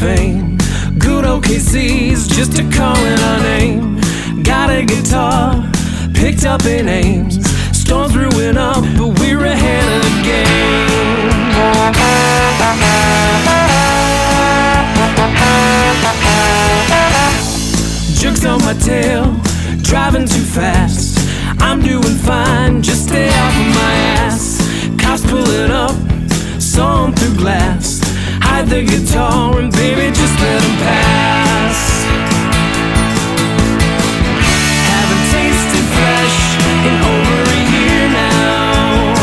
fame. Good OKC's just a calling our name. Got a guitar, picked up in Ames. Storms brewing up, but we're ahead of the game. Jerks on my tail, driving too fast. I'm doing fine, just stay off of my ass. Cops pulling up, saw 'em through glass. Hide the guitar and baby, just let 'em pass. Haven't tasted fresh in over a year now,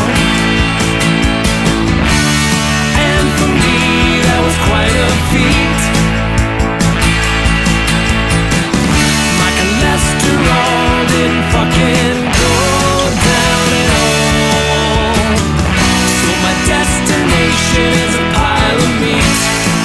and for me that was quite a feat. My cholesterol didn't fucking go down at all, so my destination is a pile of meat.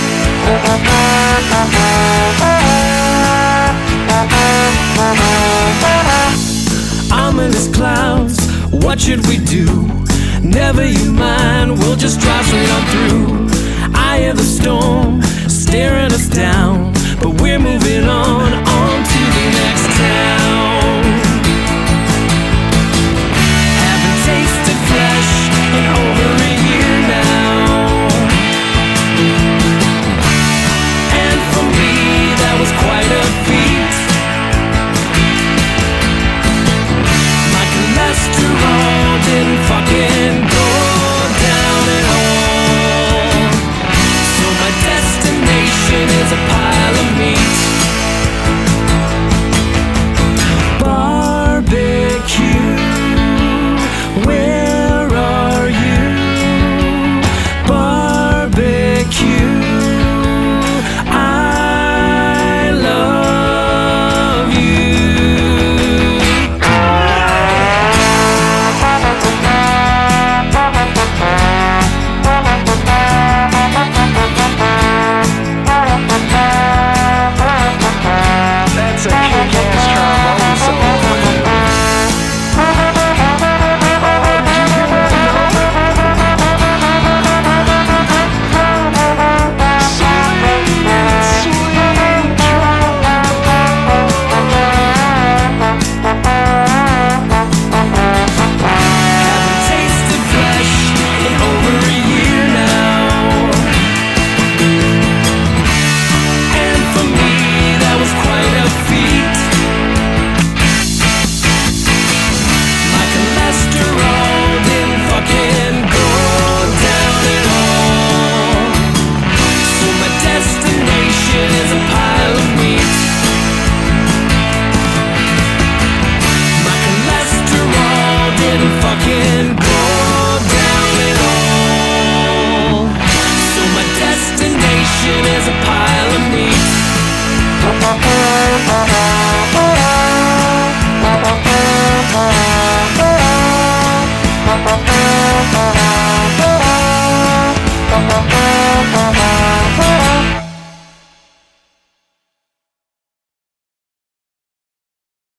I'm in these clouds, what should we do? Never you mind, we'll just drive straight on through. I hear the storm staring us down.